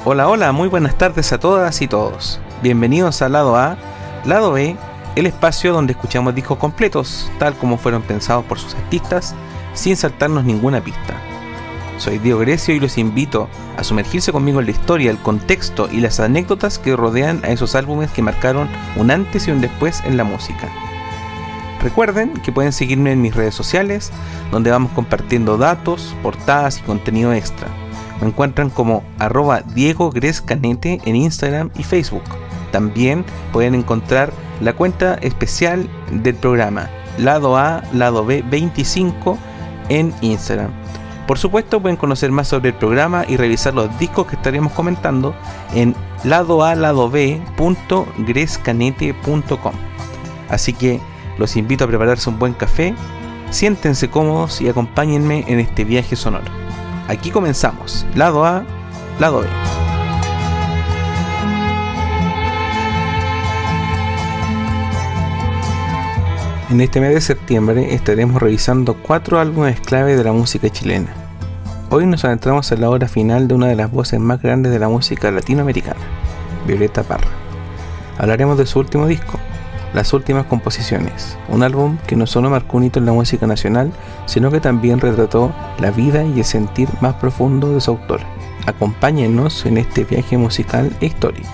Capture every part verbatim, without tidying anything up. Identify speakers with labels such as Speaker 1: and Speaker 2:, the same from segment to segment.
Speaker 1: Hola, hola, muy buenas tardes a todas y todos. Bienvenidos a Lado A, Lado B, el espacio donde escuchamos discos completos, tal como fueron pensados por sus artistas, sin saltarnos ninguna pista. Soy Diego Grecio y los invito a sumergirse conmigo en la historia, el contexto y las anécdotas que rodean a esos álbumes que marcaron un antes y un después en la música. Recuerden que pueden seguirme en mis redes sociales, donde vamos compartiendo datos, portadas y contenido extra. Me encuentran como arroba Diego Grescanete en Instagram y Facebook. También pueden encontrar la cuenta especial del programa Lado A, Lado B veinticinco en Instagram. Por supuesto, pueden conocer más sobre el programa y revisar los discos que estaremos comentando en ladoaladob punto grescanete punto com. Así que los invito a prepararse un buen café, siéntense cómodos y acompáñenme en este viaje sonoro. Aquí comenzamos, Lado A, Lado B. En este mes de septiembre estaremos revisando cuatro álbumes clave de la música chilena. Hoy nos adentramos en la obra final de una de las voces más grandes de la música latinoamericana, Violeta Parra. Hablaremos de su último disco, Las Últimas Composiciones, un álbum que no solo marcó un hito en la música nacional, sino que también retrató la vida y el sentir más profundo de su autor. Acompáñenos en este viaje musical e histórico.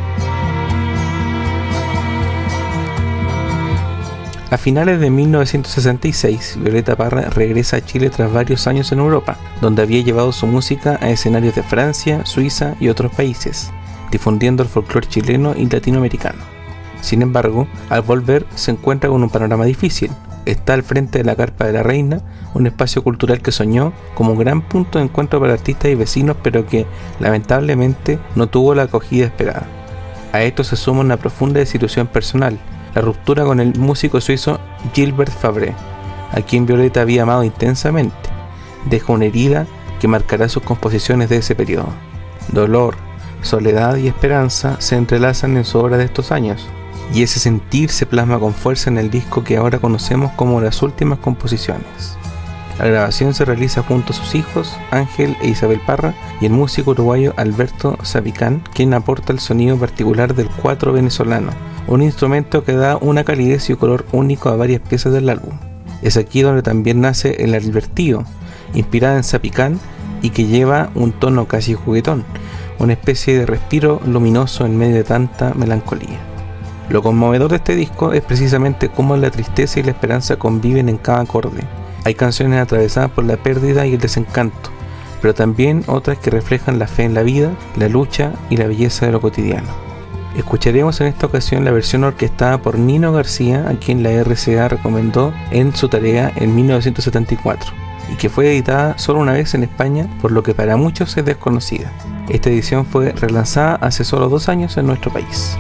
Speaker 1: A finales de mil novecientos sesenta y seis, Violeta Parra regresa a Chile tras varios años en Europa, donde había llevado su música a escenarios de Francia, Suiza y otros países, difundiendo el folclore chileno y latinoamericano. Sin embargo, al volver se encuentra con un panorama difícil. Está al frente de la Carpa de la Reina, un espacio cultural que soñó como un gran punto de encuentro para artistas y vecinos, pero que lamentablemente no tuvo la acogida esperada. A esto se suma una profunda desilusión personal, la ruptura con el músico suizo Gilbert Fabre, a quien Violeta había amado intensamente. Deja una herida que marcará sus composiciones de ese periodo. Dolor, soledad y esperanza se entrelazan en su obra de estos años, y ese sentir se plasma con fuerza en el disco que ahora conocemos como Las Últimas Composiciones. La grabación se realiza junto a sus hijos, Ángel e Isabel Parra, y el músico uruguayo Alberto Sapicán, quien aporta el sonido particular del cuatro venezolano, un instrumento que da una calidez y un color único a varias piezas del álbum. Es aquí donde también nace el Albertío, inspirada en Sapicán y que lleva un tono casi juguetón, una especie de respiro luminoso en medio de tanta melancolía. Lo conmovedor de este disco es precisamente cómo la tristeza y la esperanza conviven en cada acorde. Hay canciones atravesadas por la pérdida y el desencanto, pero también otras que reflejan la fe en la vida, la lucha y la belleza de lo cotidiano. Escucharemos en esta ocasión la versión orquestada por Nino García, a quien la R C A recomendó en su tarea en mil novecientos setenta y cuatro, y que fue editada solo una vez en España, por lo que para muchos es desconocida. Esta edición fue relanzada hace solo dos años en nuestro país.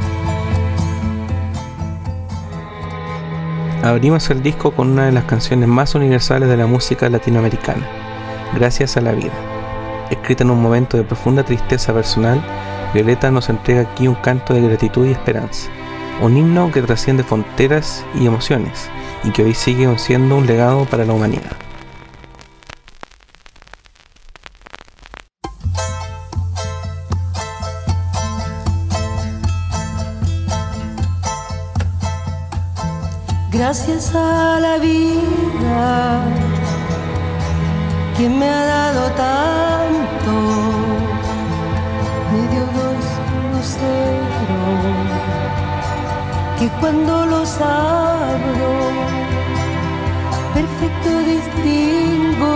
Speaker 1: Abrimos el disco con una de las canciones más universales de la música latinoamericana, Gracias a la vida. Escrita en un momento de profunda tristeza personal, Violeta nos entrega aquí un canto de gratitud y esperanza, un himno que trasciende fronteras y emociones, y que hoy sigue siendo un legado para la humanidad.
Speaker 2: Gracias a la vida que me ha dado tanto, me dio dos luceros que cuando los abro perfecto distingo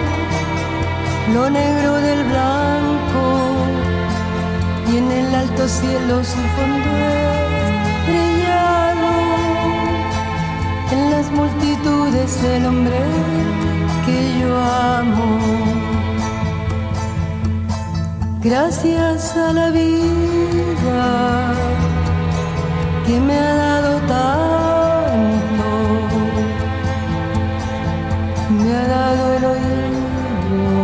Speaker 2: lo negro del blanco, y en el alto cielo su fondo estrellado, en las multitudes el hombre que yo amo. Gracias a la vida que me ha dado tanto, me ha dado el oído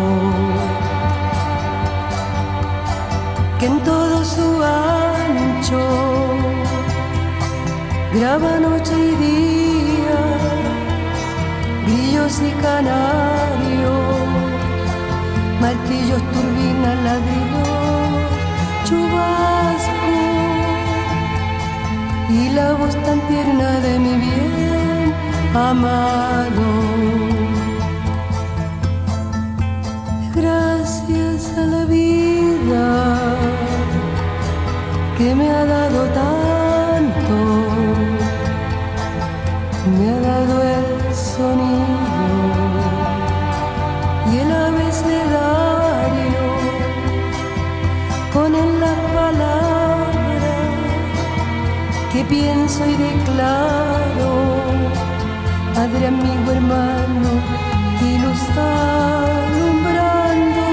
Speaker 2: que en todo su ancho graba noche y día, grillos y canarios, martillos, turbinas, ladrillos, amado. Gracias a la vida que me ha dado tanto, me ha dado el sonido y el abecedario, con él las palabras que pienso y declaro. Padre, amigo, hermano, y luz alumbrando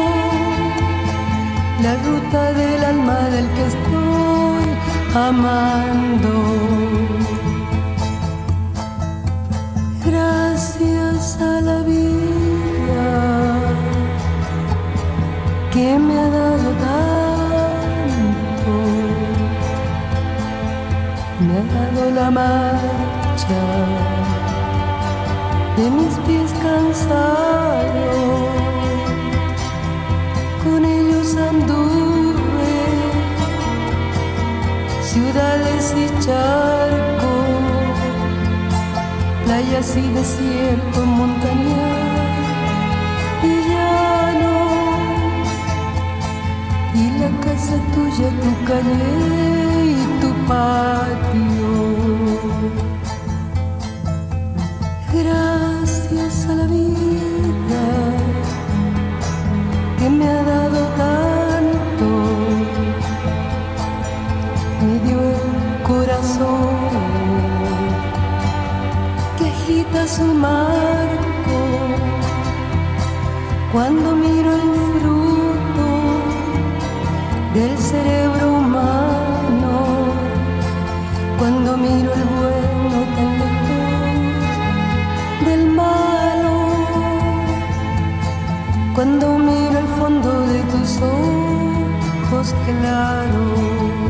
Speaker 2: la ruta del alma del que estoy amando. Gracias a la vida que me ha dado tanto, me ha dado la marcha de mis pies cansados, con ellos anduve ciudades y charcos, playas y desiertos, montañas y llano, y la casa tuya, tu calle y tu patio. Gracias a la vida que me ha dado tanto, me dio el corazón que agita su marco cuando miro el fruto del cerebro humano, cuando miro el bueno tan lejos del malo, cuando miro el fondo de tus ojos claros.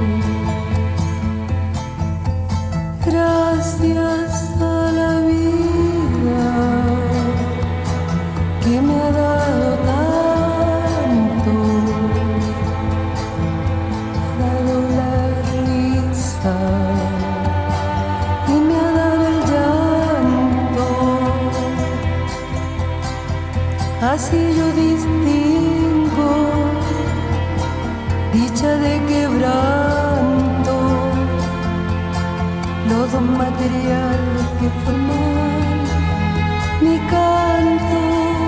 Speaker 2: Gracias a la vida que me ha dado tanto, me ha dado la risa y me ha dado el llanto. Así yo distingo dicha de quebranto, los dos materiales que forman mi canto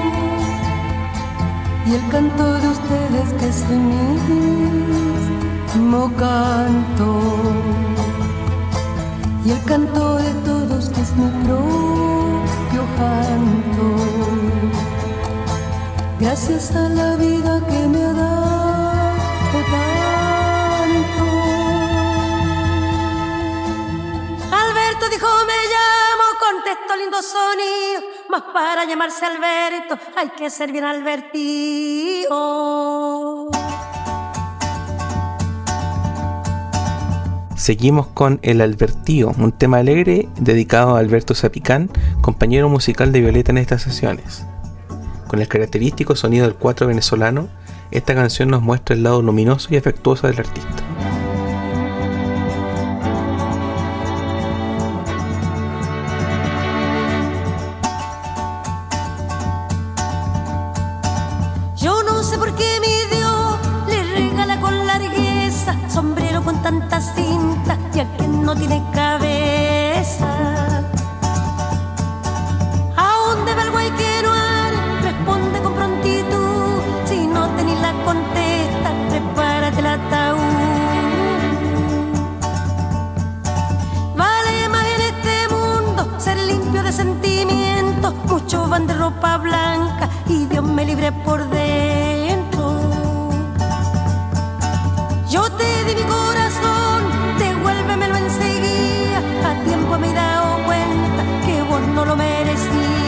Speaker 2: y el canto de ustedes que es el mismo canto, y el canto de todos que es mi propio canto. Gracias a la vida que me ha dado tanto.
Speaker 3: Alberto dijo me llamo, contestó lindo sonido, mas para llamarse Alberto hay que ser bien advertido.
Speaker 1: Seguimos con El Albertío, un tema alegre dedicado a Alberto Zapicán, compañero musical de Violeta en estas sesiones. Con el característico sonido del cuatro venezolano, esta canción nos muestra el lado luminoso y afectuoso del artista.
Speaker 3: Yo no sé por qué mi Dios le regala con largueza sombrero con tanta cinta y a quien no tiene cabeza. ¿A dónde va el guay que no hará? Responde con prontitud. Si no tenés la contesta, prepárate el ataúd. Vale más en este mundo ser limpio de sentimientos. Muchos van de ropa blanca y Dios me libre por dentro. Yo te di mi corazón, devuélvemelo enseguida. A tiempo me he dado cuenta que vos no lo merecías.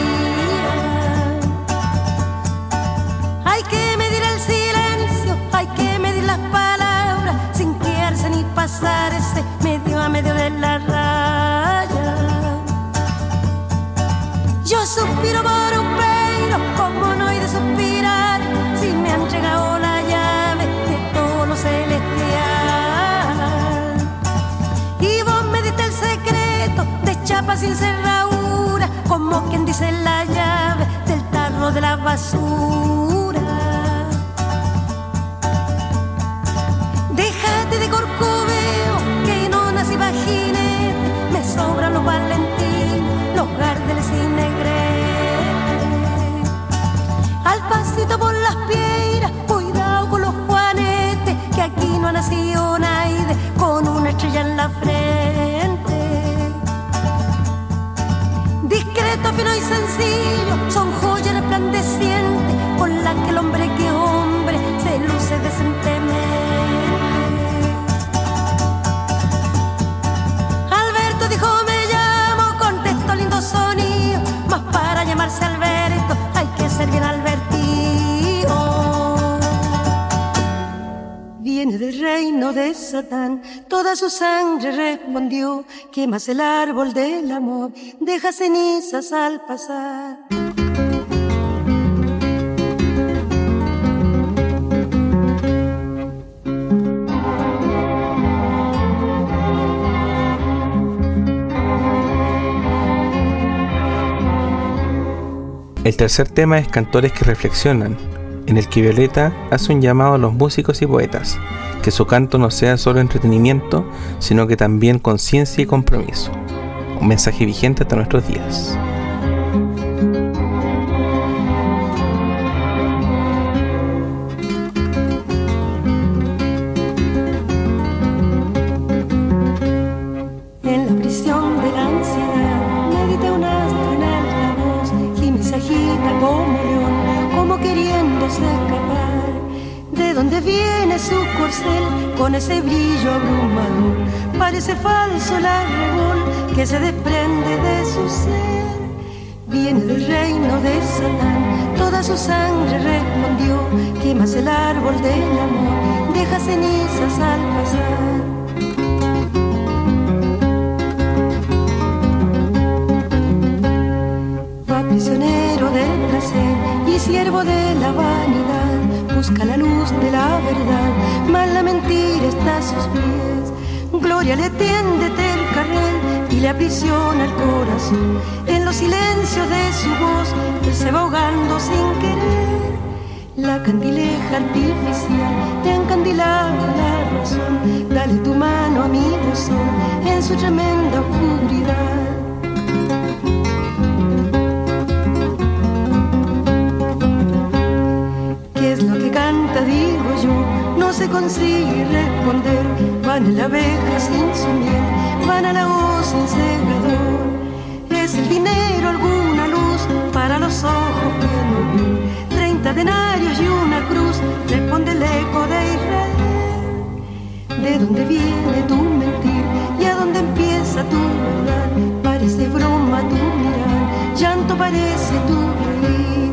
Speaker 3: Hay que medir el silencio, hay que medir las palabras, sin quedarse ni pasarse medio a medio de la raya. Yo suspiro por un peiro, como no he de suspirar, si me han llegado la llave de todo lo celestial. Y vos me diste el secreto de chapa sin cerradura, como quien dice la llave del tarro de la basura. Déjate de corcoveo, que no nací jinete, me sobran los valentinos, los gardeles y negretes. Al pasito por las piedras, cuidado con los juanetes, que aquí no ha nacido nadie con una estrella en la frente. Discreto, fino y sencillo, son joyas resplandecientes con las que el hombre que hombre se luce decentemente. Alberto dijo me llamo, contestó lindo sonido, mas para llamarse Alberto hay que ser bien advertido. Viene del reino de Satán, toda su sangre respondió, quemas el árbol del amor, deja cenizas al pasar.
Speaker 1: El tercer tema es Cantores que reflexionan, en el que Violeta hace un llamado a los músicos y poetas, que su canto no sea solo entretenimiento, sino que también conciencia y compromiso. Un mensaje vigente hasta nuestros días.
Speaker 3: En la prisión de la ansiedad, medité un astro en alta voz, y me se agita como león, como queriéndose escapar. ¿De dónde viene su corcel con ese brillo abrumador? Parece falso el arrebol que se desprende de su ser. Viene del reino de Satán, toda su sangre respondió, quemas el árbol del amor, deja cenizas al pasar. Va prisionero del placer y siervo de la vanidad, busca la luz de la verdad, mas la mentira está a sus pies. Gloria le tiende el carril y le aprisiona el corazón. En los silencios de su voz, él se va ahogando sin querer. La candileja artificial te ha encandilado la razón. Dale tu mano a mi buzón en su tremenda oscuridad. Canta, digo yo, no se consigue responder. Van a la abeja sin su miel, van a la hoz sin cegador. Es el dinero alguna luz para los ojos que no ven. Treinta denarios y una cruz, responde el eco de Israel. ¿De dónde viene tu mentir y a dónde empieza tu verdad? Parece broma tu mirar, llanto parece tu reír.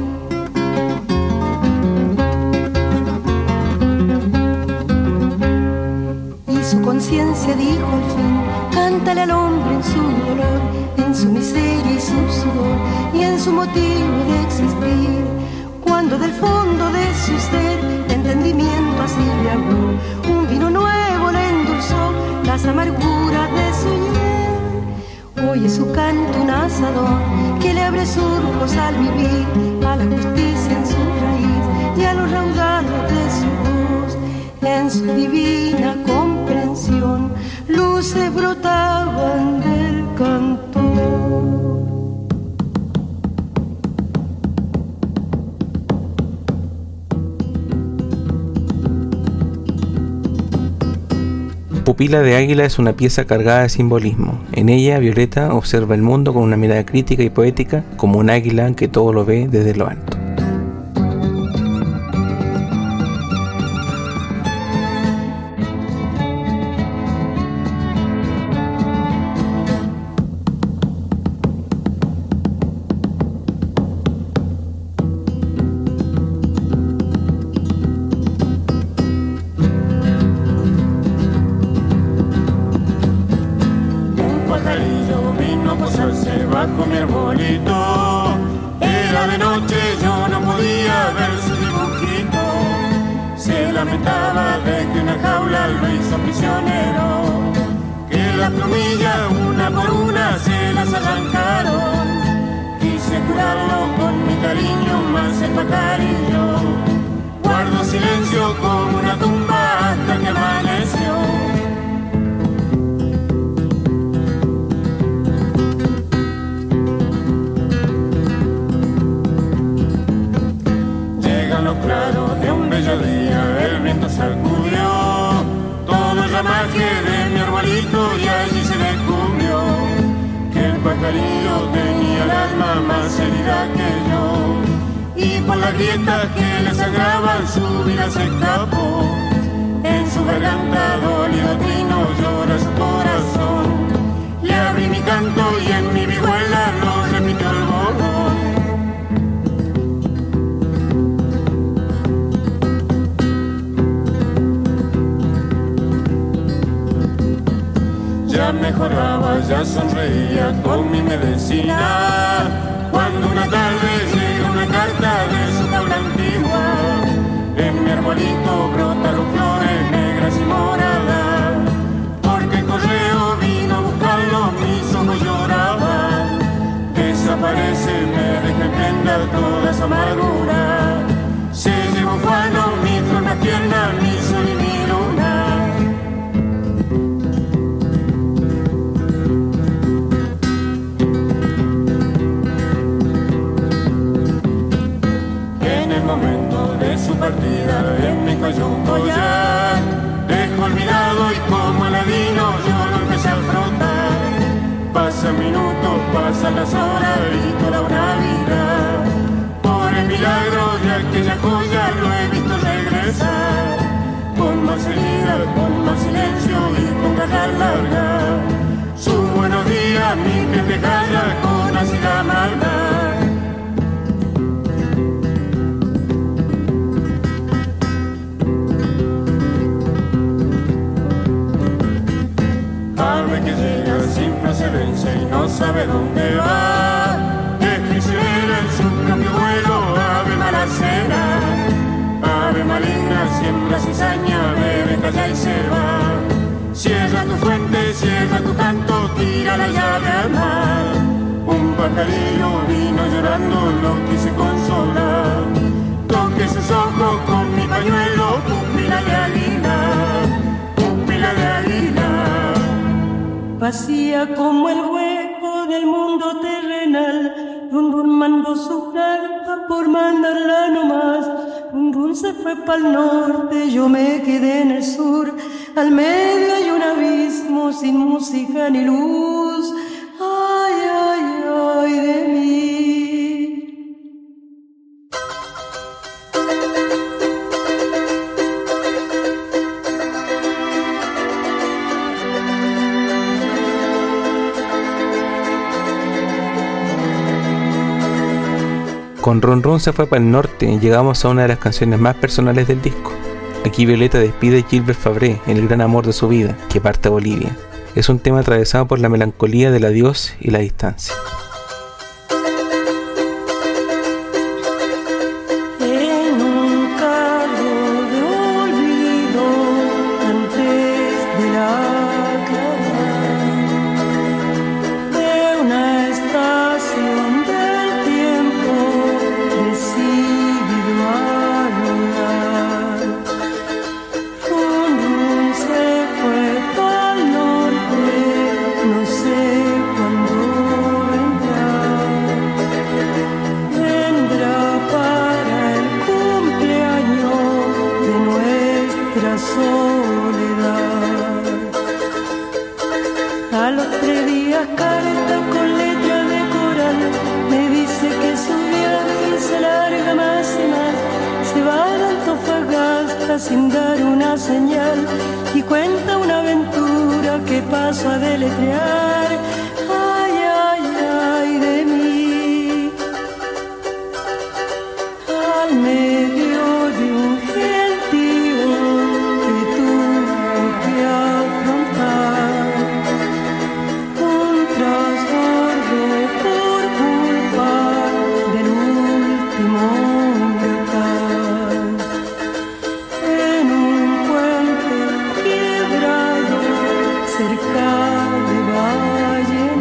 Speaker 3: Su conciencia dijo al fin, cántale al hombre en su dolor, en su miseria y su sudor, y en su motivo de existir. Cuando del fondo de su ser, de entendimiento así le habló, un vino nuevo le endulzó las amarguras de su hiel. Oye su canto un asador, que le abre surcos al vivir, a la justicia en su raíz, y a los raudales de su voz. En su divina comprensión, luces brotaban del canto.
Speaker 1: Pupila de Águila es una pieza cargada de simbolismo. En ella, Violeta observa el mundo con una mirada crítica y poética, como un águila que todo lo ve desde lo alto.
Speaker 4: Bajo mi arbolito, era de noche, yo no podía ver su dibujito. Se lamentaba de que una jaula lo hizo prisionero, que las plumillas una por una se las arrancaron. quise curarlo con mi cariño, más el pajarillo guardo silencio como una tumba hasta que amaneció. Llegan los claros de un bello día, el viento sacudió todo el ramaje de mi arbolito y allí se descubrió que el pajarillo tenía el alma más herida que yo. Y por las grietas que le sangraban su vida se escapó. En su garganta dolido trino llora su corazón. Le abrí mi canto y en mi vihuela lo repitió el borrón. Ya mejoraba, ya sonreía con mi medicina, cuando una tarde llega una carta de su jaula antigua. En mi arbolito brotaron flores negras y moradas, porque el correo vino a buscarlo, mis ojos lloraban. Desaparece, me deja en prenda toda esa amargura. Se llevó Juano, mi flor más tierna, mi sol y mi luna. Su partida en mi cuello un collar, dejo olvidado y como aladino yo lo empecé a frotar. Pasan minutos, pasan las horas y toda una vida. Por el milagro de aquella joya lo he visto regresar, con más herida, con más silencio y con garra larga. Su buenos días, mi piel de calla con ácida maldad. Que llega sin procedencia y no sabe dónde va, es prisionera en su propio vuelo, ave malacera, ave maligna, siembra cizaña, bebe, calla y se va. Cierra tu fuente, cierra tu canto, tira la llave al mar. Un pajarillo vino llorando, lo quise consolar. Toqué sus ojos con mi pañuelo, pupila de águila, pupila de águila.
Speaker 3: Vacía como el hueco del mundo terrenal, Run Run mandó su carta por mandarla nomás. Run Run se fue pa'l norte, yo me quedé en el sur. Al medio hay un abismo sin música ni luz. Ay, ay, ay de mí.
Speaker 1: Con Run Run se fue para el norte y llegamos a una de las canciones más personales del disco. Aquí Violeta despide a Gilbert Fabré, el gran amor de su vida, que parte a Bolivia. Es un tema atravesado por la melancolía del adiós y la distancia.
Speaker 3: Sin dar una señal y cuenta una aventura que paso a deletrear. Ay, ay, ay de mí. Al medio de un gentío que tuve que afrontar un trasbordo por culpa del último huracán. Cerca de Valle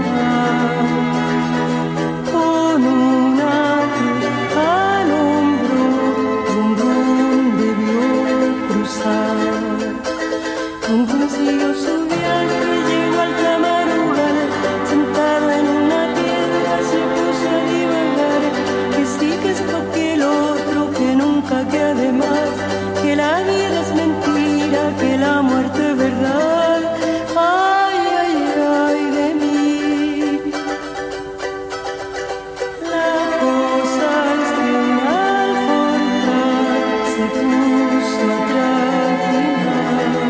Speaker 3: Un siguió su viaje, llegó al Camarugal, sentado en una piedra se puso a divagar, que sí, que esto, que el otro, que nunca, que además, que la vida es mentira, que la muerte es verdad. Ay, ay, ay de mí. La cosa es que un alforjar se puso a trajinar,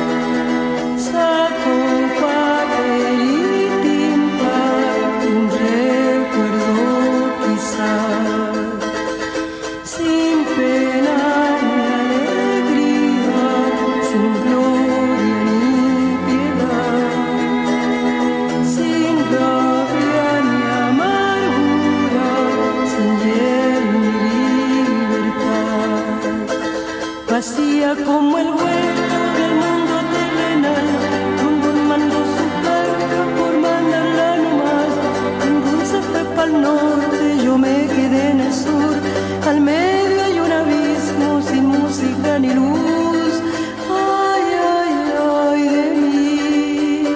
Speaker 3: sacó papel y tinta, un recuerdo quizás, sin pena ni alegría, sin gloria ni piedad, sin rabia ni amargura, sin hiel ni libertad, vacía como el hueco del mundo terrenal. Rumbón mandó su carga por mandarla nomás. Rumbón se fue pa'l norte, yo me quedé en el sur. Al medio hay un abismo sin música ni luz. Ay, ay, ay de mí.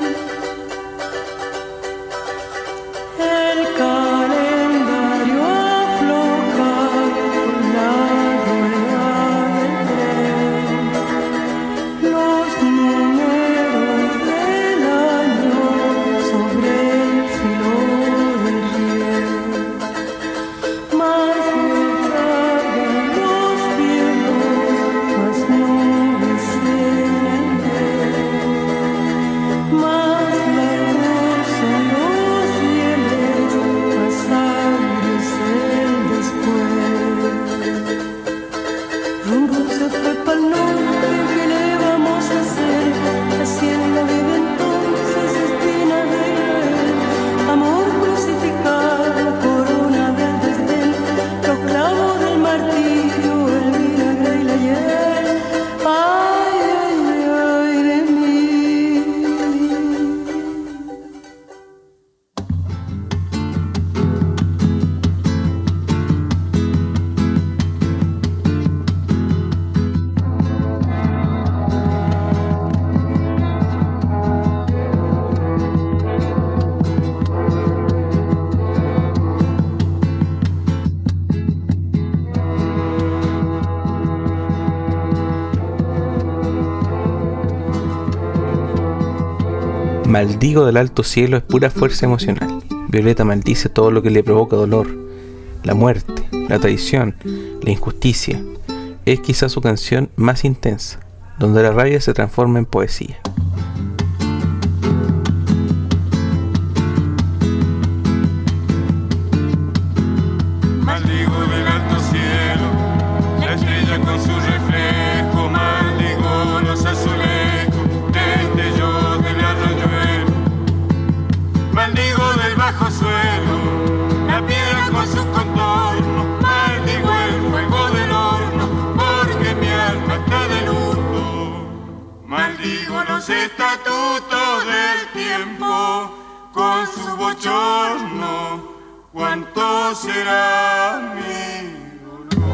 Speaker 3: El calendario afloja por la rueda del tren. Los números del año sobre el filo del riel. Más me tragan los cielos, más nubes en el mes. Más largos son los rieles, más aires el después. Rumbo se fue pa'l norte, ¿qué le vamos a hacer? La hacienda vive entonces espina de Israel. Amor crucificado, corona del desdén, los clavos del martirio, el vinagre y la hiel. Ay, ay, ay de mí.
Speaker 1: Maldigo del alto cielo es pura fuerza emocional. Violeta maldice todo lo que le provoca dolor, la muerte, la traición, la injusticia. Es quizá su canción más intensa, donde la rabia se transforma en poesía.
Speaker 4: Maldigo del alto cielo, la estrella con su reflejo. Maldigo los azulejos, destellos del arroyuelo. Maldigo del bajo suelo, la piedra con su contorno. Maldigo el fuego del horno, porque mi alma está de luto. Maldigo los estatutos del tiempo, con su bochorno. ¿Cuánto será mi dolor?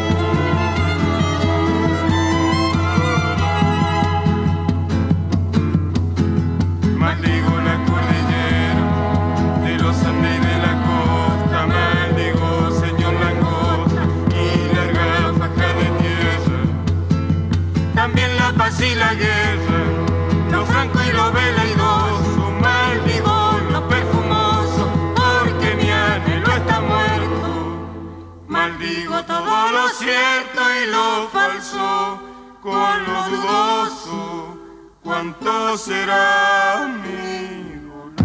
Speaker 4: Maldigo la cordillera de los Andes y de la costa. Maldigo, señor langosta, y larga faja de tierra. También la paz y la guerra, lo franco y lo veleidoso. Maldigo lo perfumoso, porque mi anhelo está muerto. Maldigo todo lo cierto y lo falso, con lo dudoso. ¿Cuánto será mi dolor?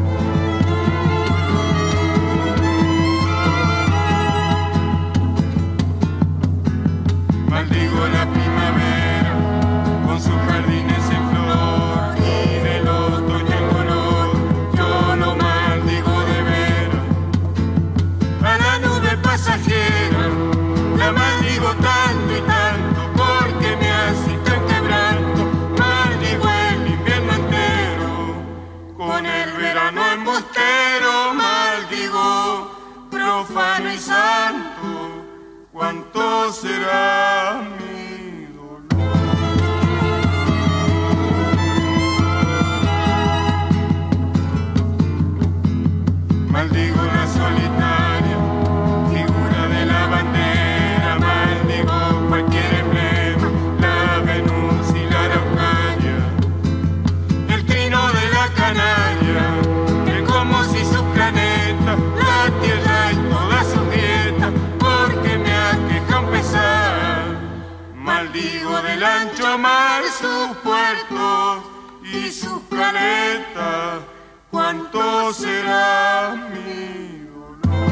Speaker 4: Maldigo la primavera, con sus jardines en flor, y del otoño en color. Yo lo maldigo de veras. A la nube pasajera la maldigo tanto y tanto, porque me hace tan quebranto. Maldigo el invierno entero, con el mar, sus puertos y sus caletas, cuánto será mi dolor.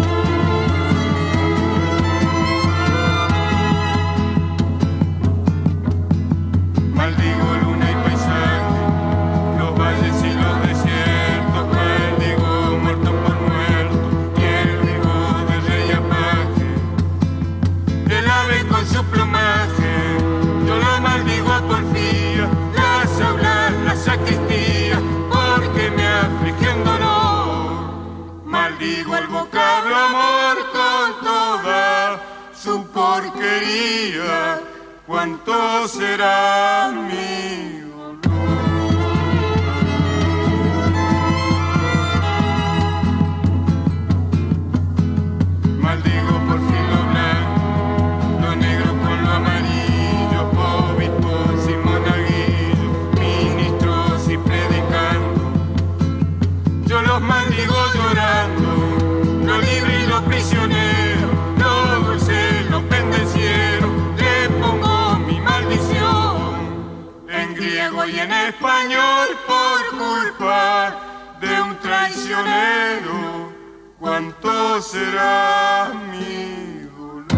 Speaker 4: Maldigo luna y paisaje, los valles y los desiertos, maldigo muerto por muerto y el vivo de rey apaje. El ave con su plumaje, yo lo maldigo a porfía, las aulas, las sacristías, porque me aflige un dolor. Maldigo el vocablo amor con toda su porquería, cuánto será mi dolor. Maldigo por fin lo blanco, lo negro con lo amarillo, obispos y monaguillos, ministros y predicando. Yo los maldigo llorando, lo libre y lo prisionero, lo dulce, lo pendenciero, le pongo mi maldición en griego y en español por culpa de un traicionero. ¿Cuánto será mi dolor?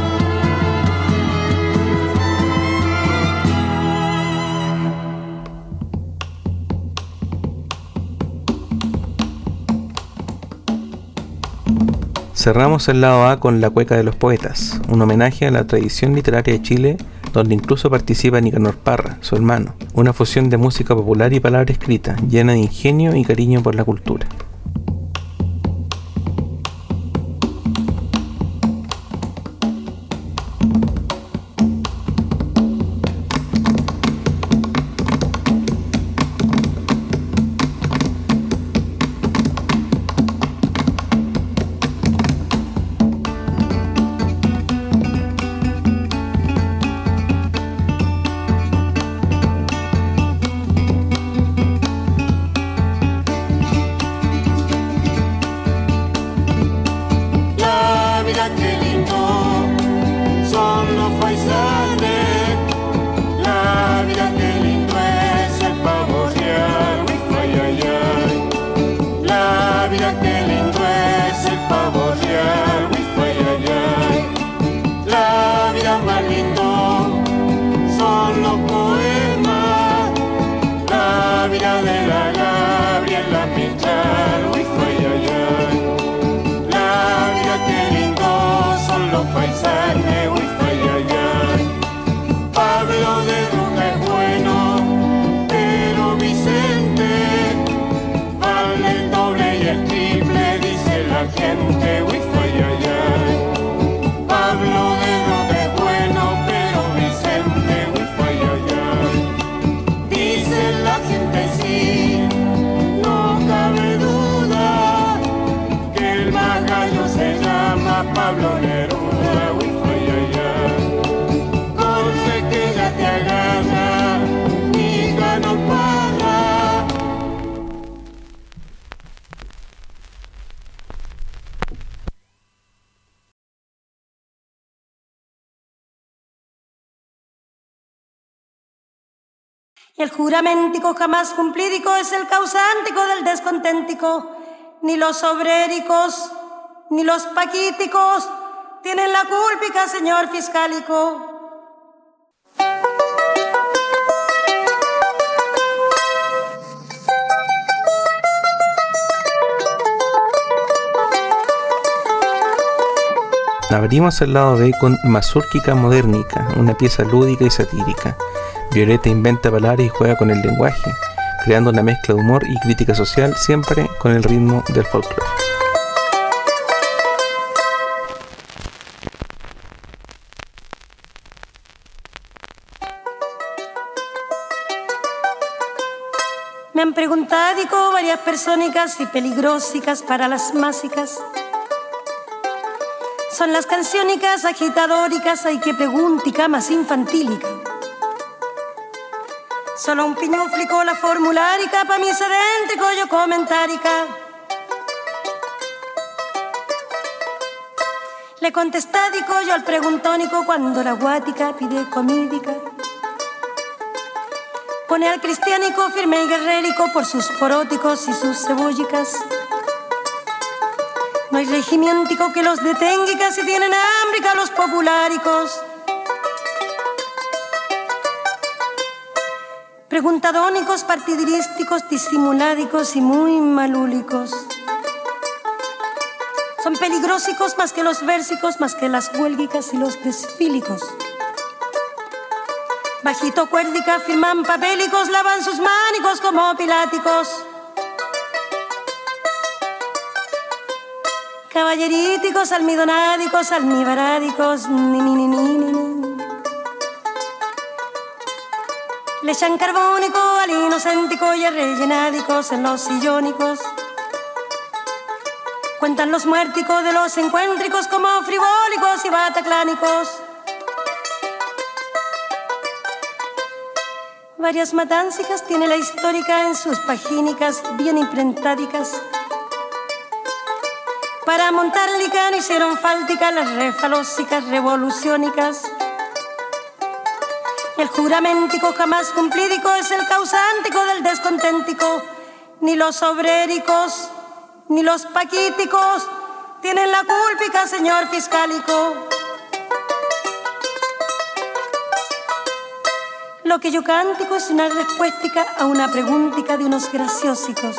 Speaker 1: Cerramos el lado A con La Cueca de los Poetas, un homenaje a la tradición literaria de Chile, donde incluso participa Nicanor Parra, su hermano, una fusión de música popular y palabra escrita, llena de ingenio y cariño por la cultura.
Speaker 3: Y el juramentico jamás cumplídico es el causántico del desconténtico. Ni los obréricos, ni los paquíticos tienen la cúlpica, señor fiscálico.
Speaker 1: Abrimos el lado B con Mazurkica Modernica, una pieza lúdica y satírica. Violeta inventa palabras y juega con el lenguaje, creando una mezcla de humor y crítica social, siempre con el ritmo del folclore.
Speaker 3: Me han preguntado digo, varias persónicas y peligrosicas para las másicas. Son las canciónicas agitadóricas, hay que preguntica más infantílica. Solo un piñuflico la formulárica, pa' mi sedéntico yo comentárica. Le contestádico yo al preguntónico cuando la guática pide comídica. Pone al cristiánico firme y guerrérico por sus poróticos y sus cebollicas. No hay regimiéntico que los detenga si tienen hambre a los populáricos. Preguntadónicos, partidirísticos, disimuládicos y muy malúlicos. Son peligrosicos más que los versicos, más que las huélgicas y los desfílicos. Bajito cuérdica, firman papélicos, lavan sus mánicos como piláticos. Caballeríticos, almidonádicos, almibarádicos, ni ni ni ni ni ni. Le echan carbónico al inocéntico y a rellenádicos en los sillónicos. Cuentan los muérticos de los encuéntricos como frivólicos y bataclánicos. Varias matáncicas tiene la histórica en sus pagínicas bien imprentádicas. Para montar licano hicieron fálticas las refalósicas revoluciónicas. El juramentico jamás cumplídico es el causántico del desconténtico. Ni los obréricos, ni los paquíticos tienen la cúlpica, señor fiscálico. Lo que yo cántico es una respuéstica a una preguntica de unos graciosicos.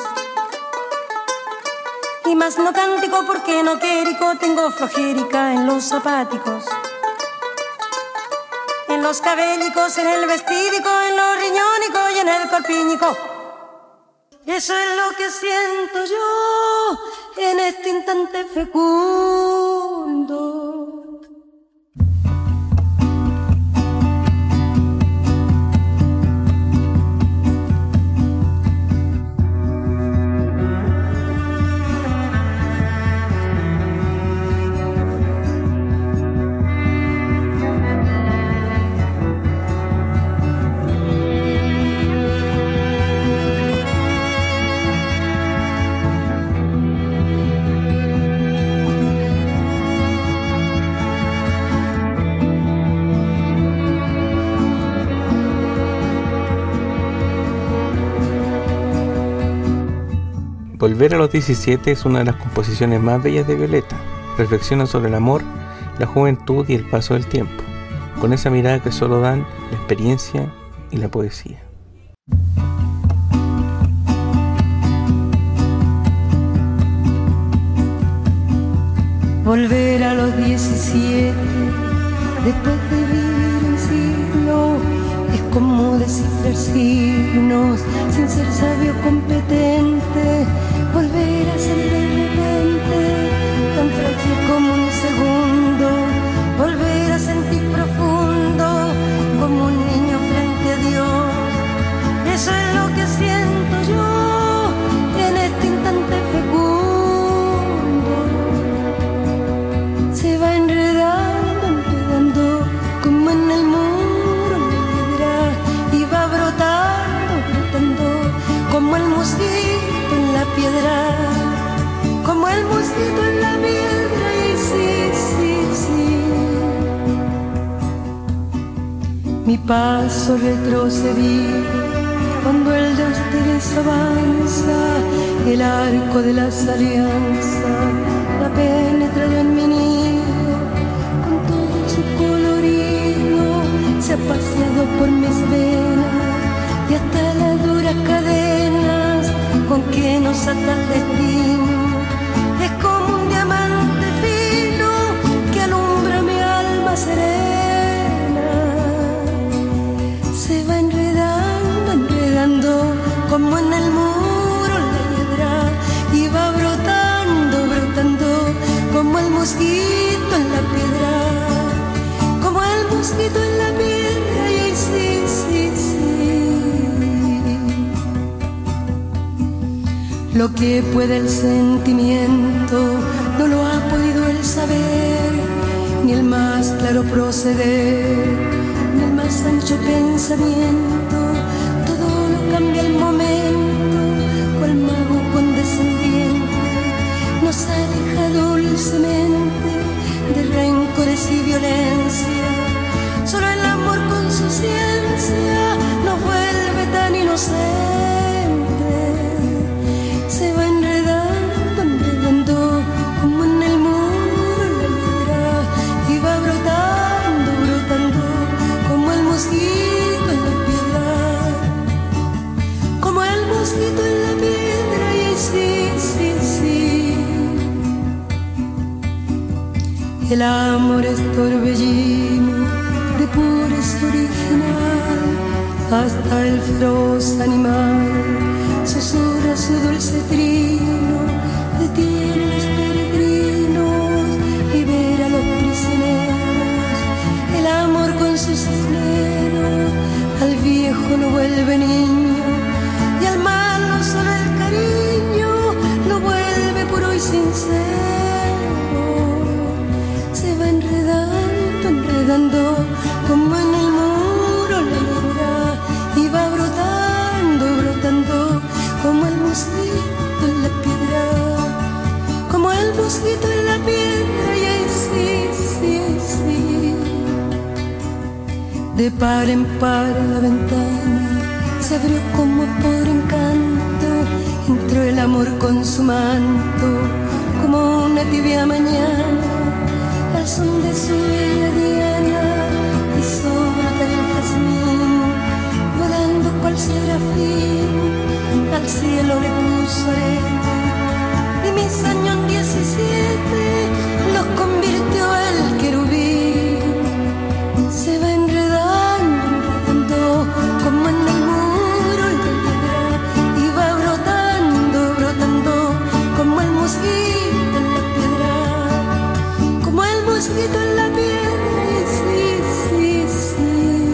Speaker 3: Y más no cántico porque no quérico tengo flojérica en los zapáticos. En los cabellicos, en el vestídico, en los riñónicos y en el corpiñico. Eso es lo que siento yo en este instante fecundo.
Speaker 1: Volver a los diecisiete es una de las composiciones más bellas de Violeta. Reflexiona sobre el amor, la juventud y el paso del tiempo, con esa mirada que solo dan la experiencia y la poesía.
Speaker 3: Volver a los diecisiete, después de vivir un siglo, es como descifrar signos sin ser sabio competente. Volver a ser de repente tan frágil como un segundo. Volver a sentir profundo como un niño frente a Dios. Eso es lo que siento yo en este instante fecundo. Se va enredando, enredando como en el muro la piedra, y va brotando, brotando como el mosquito en la piedra, como el mosquito en la piedra. Y sí, sí, sí, mi paso retrocedí cuando el de ustedes avanza, el arco de las alianzas la penetrado en mi nido, con todo su colorido se ha paseado por mis venas, y hasta las duras cadenas con que nos ata el destino es como un diamante fino que alumbra mi alma serena. Se va enredando, enredando como en el muro la hiedra, y va brotando, brotando como el mosquito en la piedra, como el mosquito en la piedra. Y ahí sí, sí, sí, lo que puede el sentimiento no lo ha podido el saber, ni el más claro proceder, ni el más ancho pensamiento. Todo lo cambia el momento, cual mago condescendiente nos aleja dulcemente de rencores y violencia. Solo el amor con su ciencia nos vuelve tan inocente se va enredando, enredando como en el muro la hiedra y va brotando, brotando como el mosquito en la piedra, como el mosquito en la piedra. Y sí, sí, sí, el amor es torbellino de pureza original, hasta el feroz animal susurra su dulce trino, detiene los peregrinos, libera a los prisioneros. El amor con sus esmeros al viejo lo vuelve niño, y al malo solo el cariño lo vuelve puro y sincero. Se va enredando, enredando como en el muro la hiedra y va brotando, brotando como el mosquito en la piedra, como el mosquito en la piedra. Y ahí sí, sí, sí, de par en par la ventana se abrió como por encanto, entró el amor con su manto como una tibia mañana, al son de su bella diana, y sobre el jazmín, volando cual serafín, al cielo le puso arete, y mis años diecisiete los convirtió el querubín. Se va enredando, enredando como en el muro y la piedra, y va brotando, brotando como el mosquito en la piedra, como el mosquito en la piedra. Y sí, sí, sí.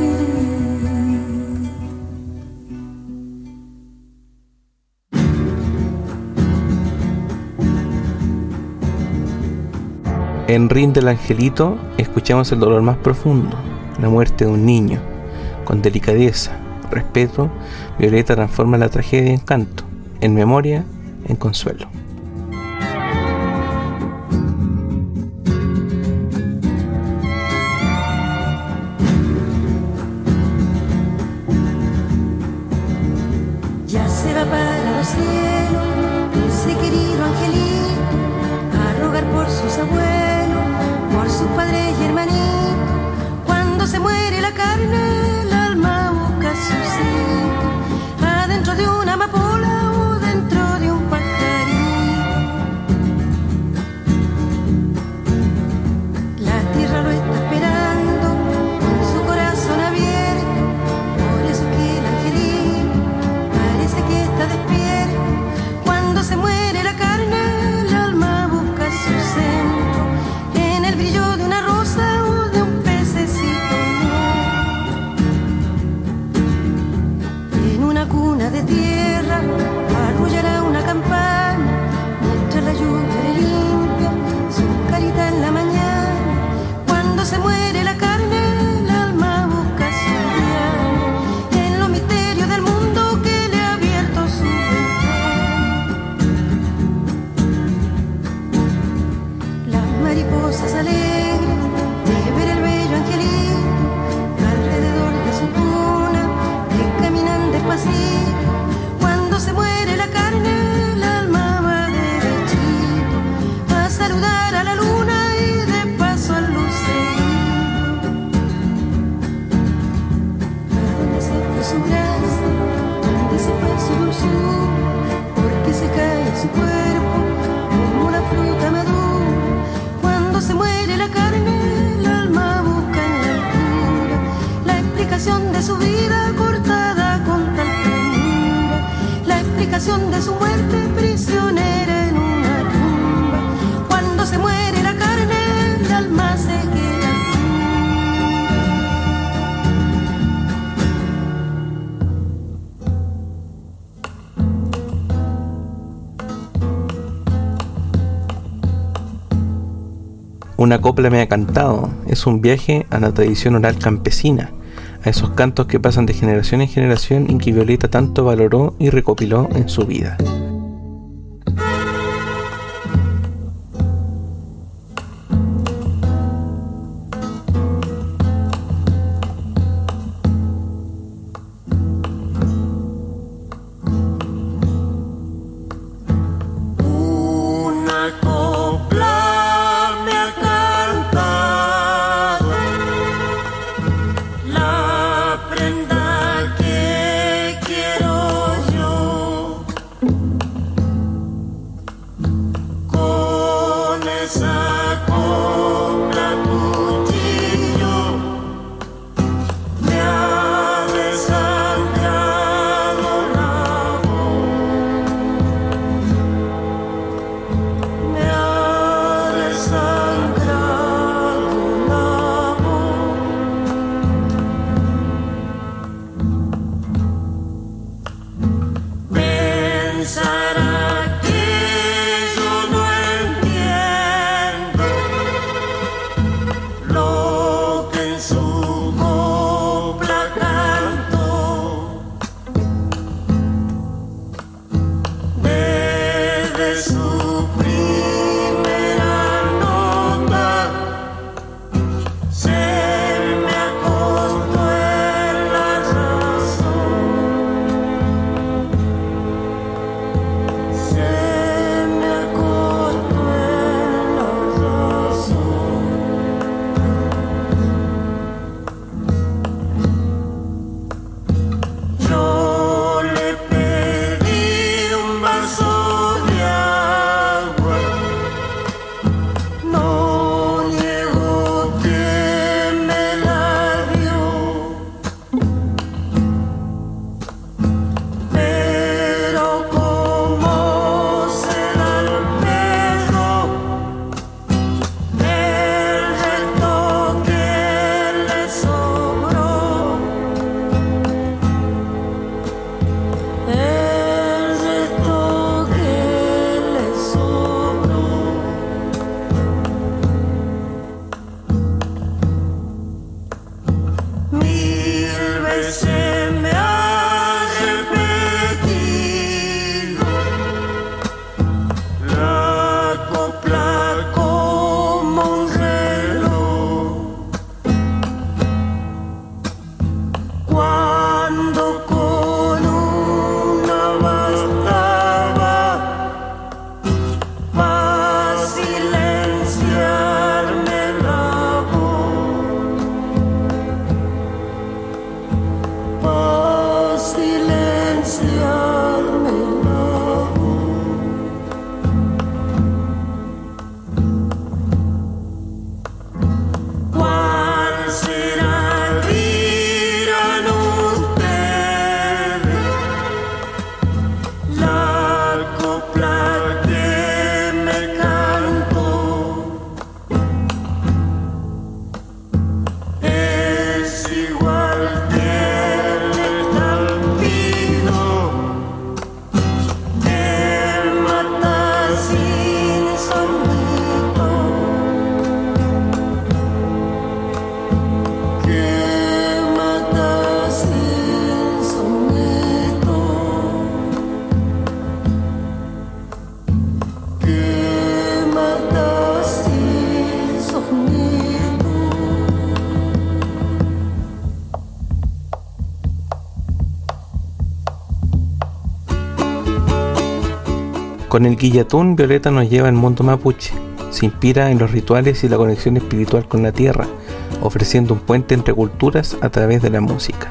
Speaker 1: En Rinde el Angelito escuchamos el dolor más profundo, la muerte de un niño. Con delicadeza, respeto, Violeta transforma la tragedia en canto, en memoria, en consuelo.
Speaker 3: Ya se va para los cielos ese querido angelito, a rogar por sus abuelos, por sus padres y hermanitos. Cuando se muere la carne, el alma busca su sitio, adentro de una amapola o dentro de un pajarito. La tierra lo está esperando con su corazón abierto, por eso que el angelito parece que está despierto. Cuando se muere la carne, el alma busca su centro, en el brillo de una rosa o de un pececito. En una cuna de tierra arrullará una campana, mientras la lluvia le limpia su carita en la mañana. Cuando se muere la carne, el alma busca su diana, en los misterios del mundo que le ha abierto su ventana. Las mariposas alegres de ver el bello angelito alrededor de su cuna, que caminan despacito. Cuando se muere la carne, el alma va derechito a saludar a la luna y de paso al lucerito. ¿A dónde se fue su gracia? ¿Dónde se fue su dulzura? Porque se cae su cuerpo como la fruta madura. Cuando se muere la carne, el alma busca en la altura la explicación de su vida cortada con tal premura, la explicación de su muerte prisionera en una tumba. Cuando se muere la carne, el alma se queda
Speaker 1: Una copla me ha cantado es un viaje a la tradición oral campesina, a esos cantos que pasan de generación en generación y que Violeta tanto valoró y recopiló en su vida.
Speaker 4: pensará que yo no entiendo lo que en su copla canto. Desde su primera nota se me acostó en la razón, se me acostó en la razón. Yo le pedí un vaso de agua, no niego que me la dio, pero como será el perro, el resto que le sobró, el resto que le sobró. Mil veces me ha repetido la copla como un reloj. Cuando con una bastaba para silenciarme la voz, para silenciarme la voz. ¿Cuál será, dirán ustedes, la copla que me canto? Es igual que el estampido que mata sin sonido, que mata sin sonido, que mata sin sonido.
Speaker 1: Con el guillatún, Violeta nos lleva al mundo mapuche. Se inspira en los rituales y la conexión espiritual con la tierra, ofreciendo un puente entre culturas a través de la música.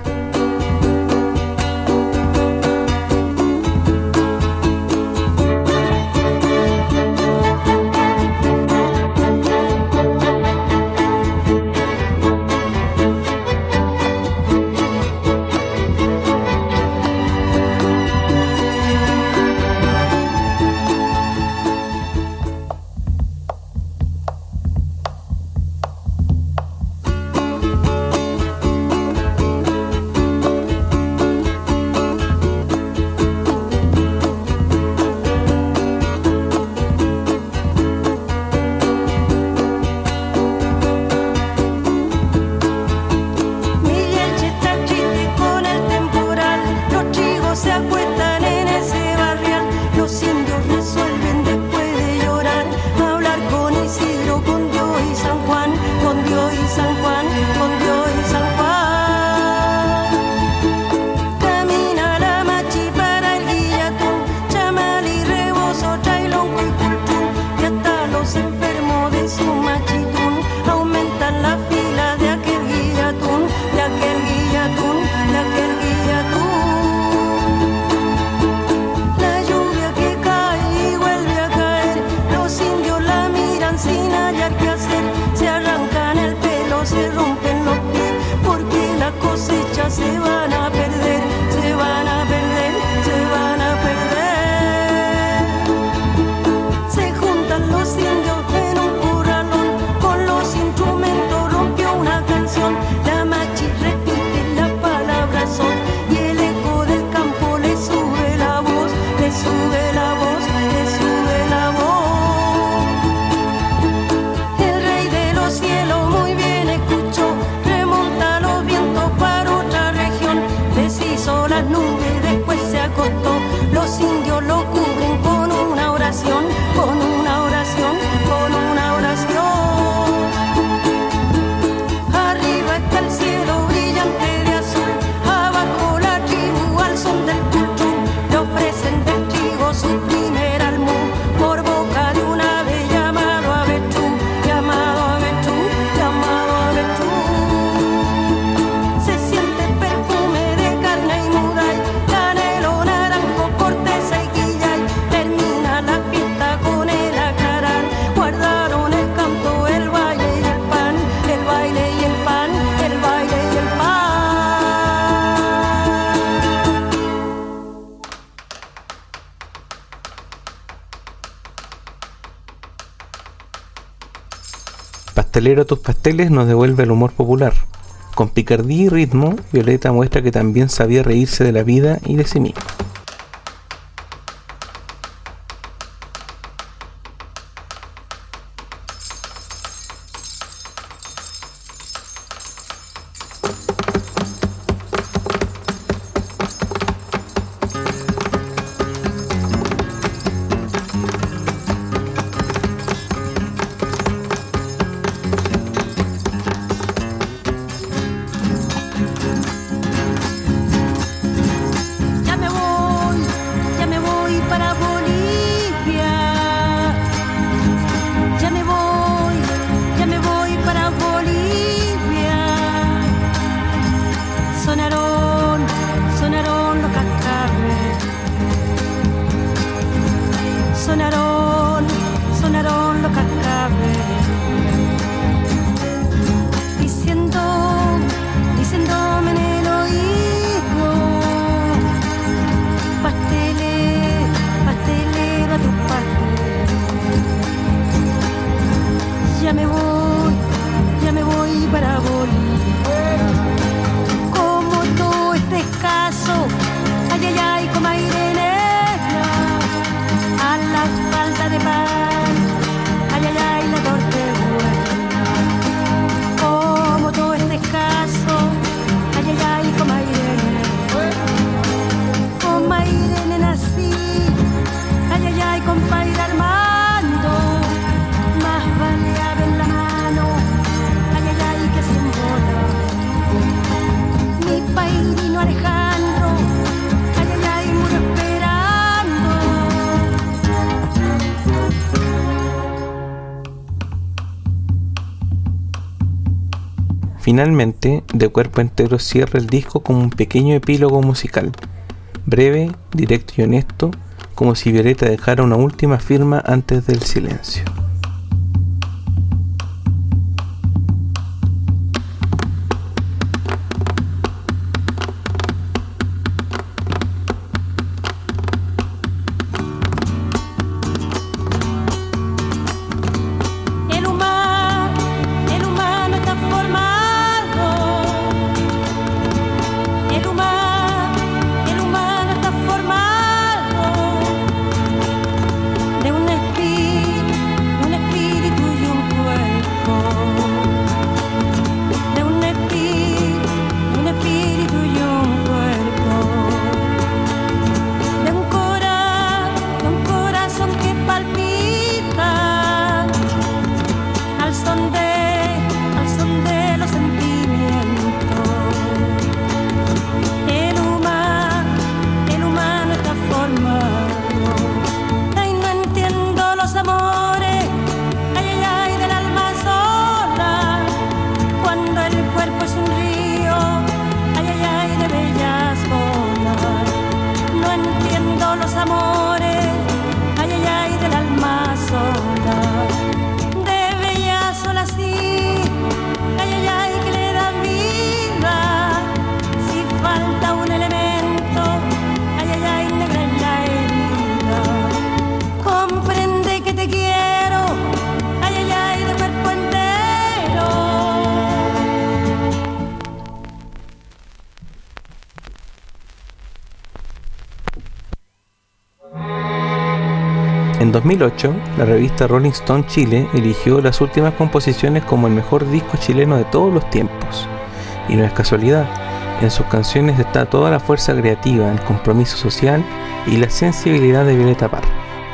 Speaker 1: pastelero a tus pasteles nos devuelve el humor popular. Con picardía y ritmo, Violeta muestra que también sabía reírse de la vida y de sí misma. Finalmente, De Cuerpo Entero cierra el disco como un pequeño epílogo musical, breve, directo y honesto, como si Violeta dejara una última firma antes del silencio. En dos mil ocho, la revista Rolling Stone Chile eligió las últimas composiciones como el mejor disco chileno de todos los tiempos. Y no es casualidad, en sus canciones está toda la fuerza creativa, el compromiso social y la sensibilidad de Violeta Parra.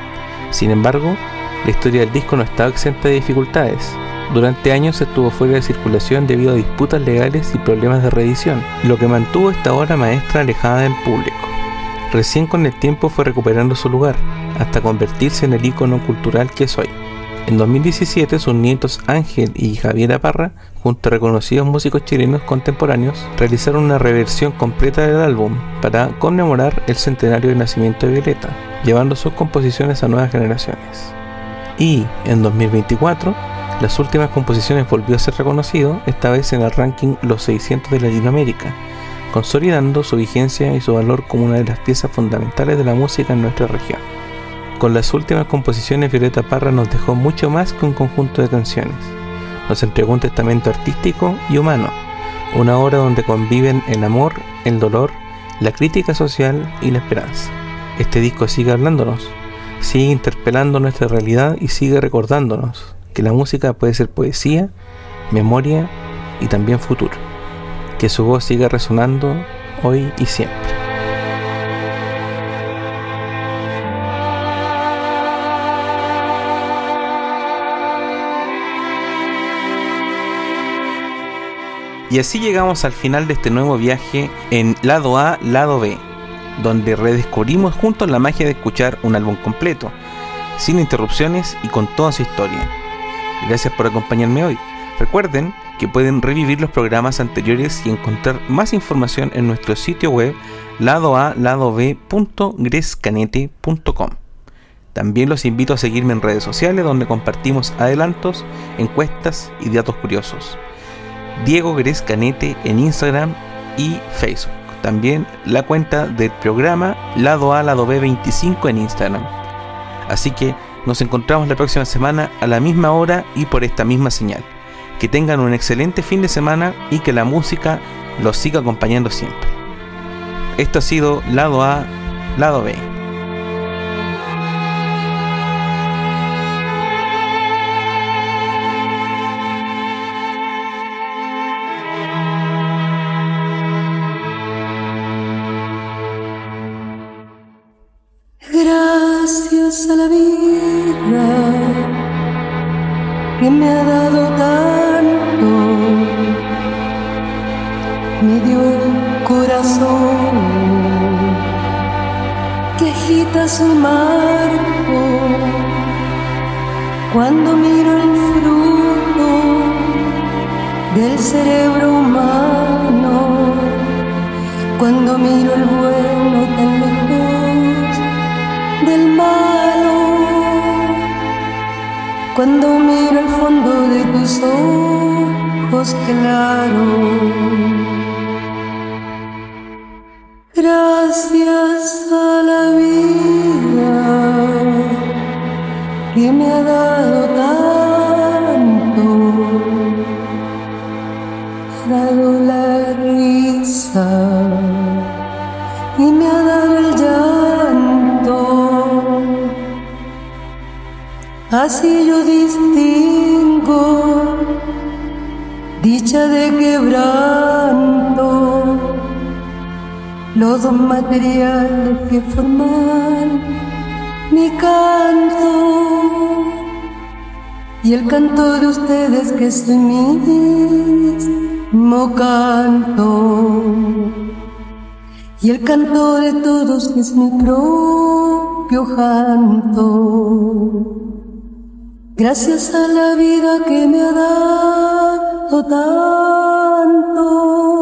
Speaker 1: Sin embargo, la historia del disco no estaba exenta de dificultades. Durante años estuvo fuera de circulación debido a disputas legales y problemas de reedición, lo que mantuvo a esta obra maestra alejada del público. Recién con el tiempo fue recuperando su lugar, hasta convertirse en el ícono cultural que es hoy. En dos mil diecisiete, sus nietos Ángel y Javiera Parra, junto a reconocidos músicos chilenos contemporáneos, realizaron una reversión completa del álbum para conmemorar el centenario del nacimiento de Violeta, llevando sus composiciones a nuevas generaciones. Y en dos mil veinticuatro, las últimas composiciones volvió a ser reconocido, esta vez en el ranking Los seiscientos de Latinoamérica, consolidando su vigencia y su valor como una de las piezas fundamentales de la música en nuestra región. Con las últimas composiciones, Violeta Parra nos dejó mucho más que un conjunto de canciones. nos entregó un testamento artístico y humano, una obra donde conviven el amor, el dolor, la crítica social y la esperanza. Este disco sigue hablándonos, sigue interpelando nuestra realidad y sigue recordándonos que la música puede ser poesía, memoria y también futuro. Que su voz siga resonando hoy y siempre. Y así llegamos al final de este nuevo viaje en Lado A, Lado B, donde redescubrimos juntos la magia de escuchar un álbum completo, sin interrupciones y con toda su historia. Gracias por acompañarme hoy. Recuerden que pueden revivir los programas anteriores y encontrar más información en nuestro sitio web lado a lado b punto grescanete punto com. También los invito a seguirme en redes sociales, donde compartimos adelantos, encuestas y datos curiosos. Diego Grescanete en Instagram y Facebook. También la cuenta del programa Lado A, Lado B veinticinco en Instagram. Así que nos encontramos la próxima semana a la misma hora y por esta misma señal. Que tengan un excelente fin de semana y que la música los siga acompañando siempre. Esto ha sido Lado A, Lado B.
Speaker 3: Gracias a la vida que me ha dado tanto, me dio el corazón que agita su marco cuando miro el fruto del cerebro humano, cuando miro el bueno tan lejos del malo, cuando miro el fondo de tus ojos claros. Gracias a la vida que me ha dado tanto, me ha dado la risa y me ha dado el llanto. Así yo distingo dicha de quebranto, los dos materiales que forman mi canto y el canto de ustedes que es el mismo canto, y el canto de todos que es mi propio canto. Gracias a la vida que me ha dado tanto.